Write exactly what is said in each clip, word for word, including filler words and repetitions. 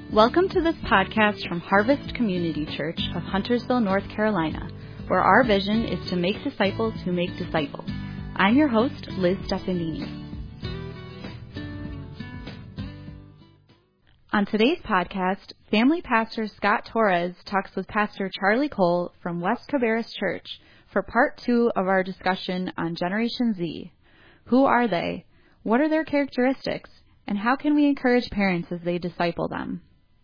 Welcome to this podcast from Harvest Community Church of Huntersville, North Carolina, where our vision is to make disciples who make disciples. I'm your host, Liz Stefanini. On today's podcast, family pastor Scott Torres talks with Pastor Charlie Cole from West Cabarrus Church for part two of our discussion on Generation Z. Who are they? What are their characteristics? And how can we encourage parents as they disciple them?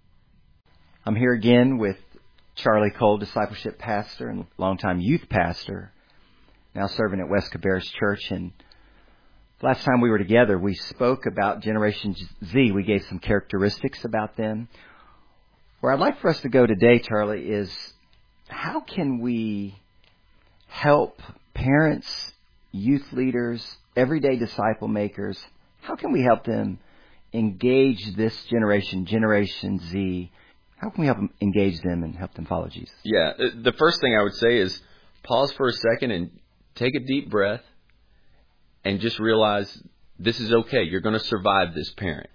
I'm here again with Charlie Cole, discipleship pastor and longtime youth pastor, now serving at West Cabarrus Church. And last time we were together, we spoke about Generation Z. We gave some characteristics about them. Where I'd like for us to go today, Charlie, is how can we help parents, youth leaders, everyday disciple makers, how can we help them engage this generation, Generation Z? How can we help them engage them and help them follow Jesus? Yeah, the first thing I would say is pause for a second and take a deep breath and just realize this is okay. You're going to survive this parent.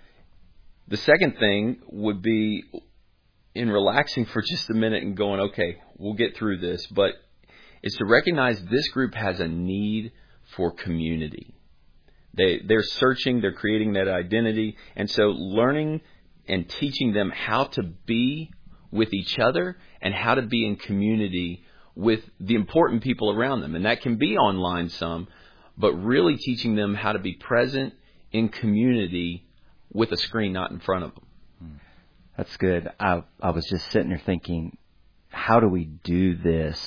The second thing would be in relaxing for just a minute and going, okay, we'll get through this, but is to recognize this group has a need for community. They, they're searching, they're creating that identity, and so learning and teaching them how to be with each other and how to be in community with the important people around them. And that can be online some, but really teaching them how to be present in community with a screen not in front of them. That's good. I, I was just sitting there thinking, how do we do this?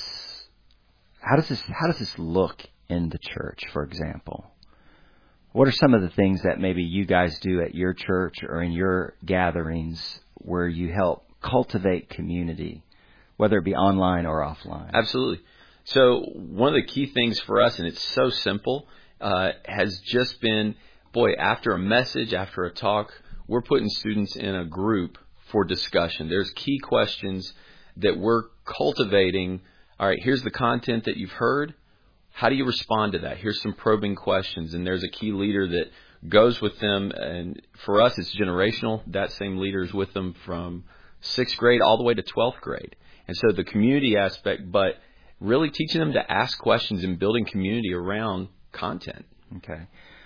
How does this, how does this look in the church, for example? What are some of the things that maybe you guys do at your church or in your gatherings where you help cultivate community, whether it be online or offline? Absolutely. So one of the key things for us, and it's so simple, uh, has just been, boy, after a message, after a talk, we're putting students in a group for discussion. There's key questions that we're cultivating. All right, here's the content that you've heard. How do you respond to that? Here's some probing questions, and there's a key leader that goes with them, and for us it's generational. That same leader is with them from sixth grade all the way to twelfth grade. And so the community aspect, but really teaching them to ask questions and building community around content. Okay.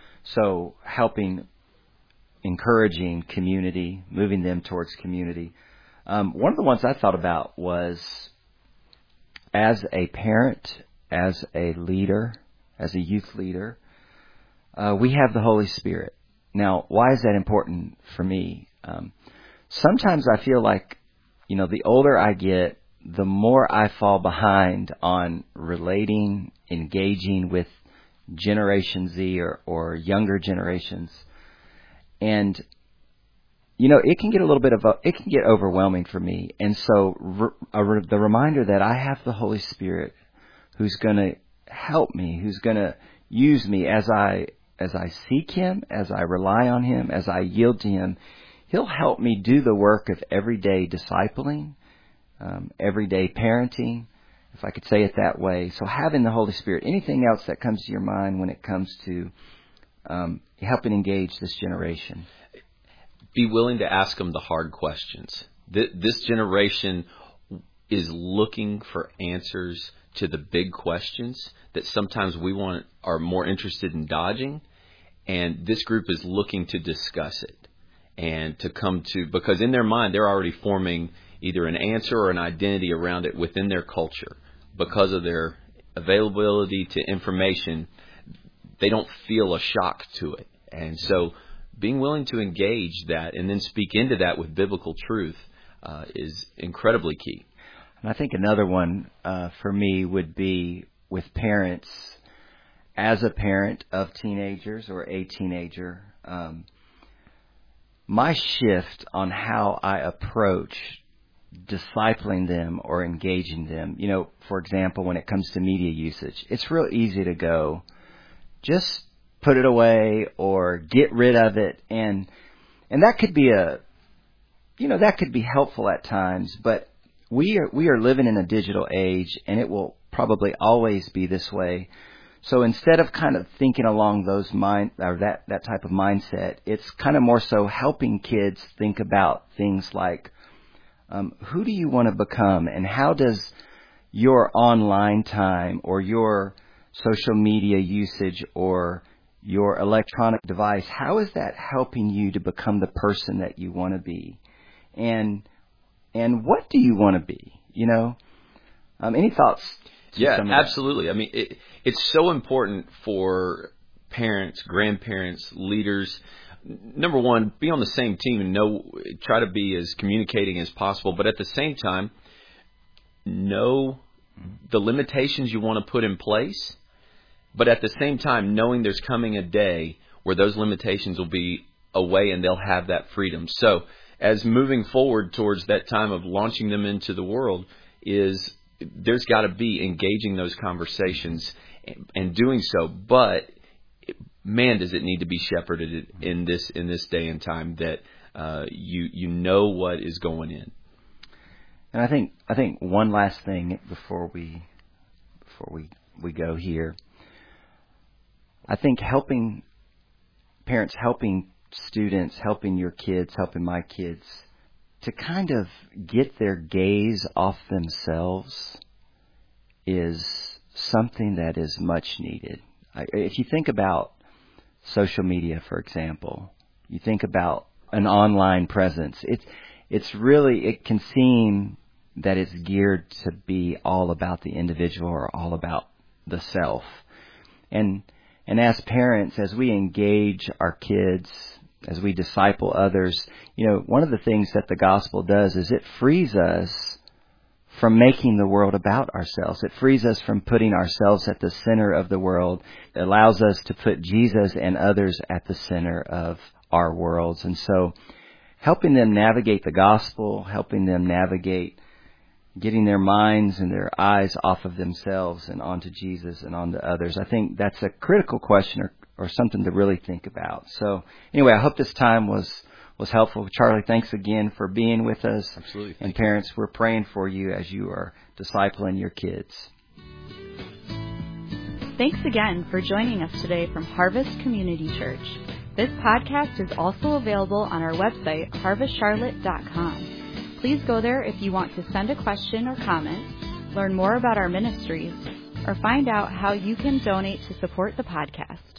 So helping, encouraging community, moving them towards community. Um, one of the ones I thought about was as a parent, as a leader, as a youth leader, uh, we have the Holy Spirit. Now, why is that important for me? Um, sometimes I feel like, you know, the older I get, the more I fall behind on relating, engaging with Generation Z or, or younger generations. And, you know, it can get a little bit of, a, it can get overwhelming for me. And so re, a, re, the reminder that I have the Holy Spirit who's going to help me, who's going to use me as I as I seek Him, as I rely on Him, as I yield to Him. He'll help me do the work of everyday discipling, um, everyday parenting, if I could say it that way. So having the Holy Spirit. Anything else that comes to your mind when it comes to um, helping engage this generation? Be willing to ask them the hard questions. This generation is looking for answers to the big questions that sometimes we want are more interested in dodging, and this group is looking to discuss it and to come to, because in their mind they're already forming either an answer or an identity around it within their culture. Because of their availability to information, they don't feel a shock to it. And so being willing to engage that and then speak into that with biblical truth uh, is incredibly key. And I think another one uh, for me would be with parents. As a parent of teenagers or a teenager, um, my shift on how I approach discipling them or engaging them, you know, for example, when it comes to media usage, it's real easy to go, just put it away or get rid of it. And and that could be a, you know, that could be helpful at times, but We are we are living in a digital age, and it will probably always be this way. So instead of kind of thinking along those mind or that, that type of mindset, it's kind of more so helping kids think about things like, um, who do you want to become, and how does your online time or your social media usage or your electronic device, how is that helping you to become the person that you want to be? And and what do you want to be? You know, um, any thoughts? Yeah, absolutely. I mean, it, it's so important for parents, grandparents, leaders. Number one, be on the same team and know, try to be as communicating as possible. But at the same time, know the limitations you want to put in place. But at the same time, knowing there's coming a day where those limitations will be away and they'll have that freedom. So as moving forward towards that time of launching them into the world is there's got to be engaging those conversations and doing so. But man, does it need to be shepherded in this in this day and time that uh, you you know what is going in. And I think I think one last thing before we before we, we go here. I think helping parents, helping students, helping your kids, helping my kids to kind of get their gaze off themselves is something that is much needed. I, if you think about social media, for example, you think about an online presence, it's it's really, it can seem that it's geared to be all about the individual or all about the self. And and as parents, as we engage our kids, as we disciple others, you know, one of the things that the gospel does is it frees us from making the world about ourselves. It frees us from putting ourselves at the center of the world. It allows us to put Jesus and others at the center of our worlds. And so helping them navigate the gospel, helping them navigate getting their minds and their eyes off of themselves and onto Jesus and onto others, I think that's a critical question or, or something to really think about. So anyway, I hope this time was was helpful. Charlie, thanks again for being with us. Absolutely. And parents, we're praying for you as you are discipling your kids. Thanks again for joining us today from Harvest Community Church. This podcast is also available on our website, harvest charlotte dot com. Please go there if you want to send a question or comment, learn more about our ministries, or find out how you can donate to support the podcast.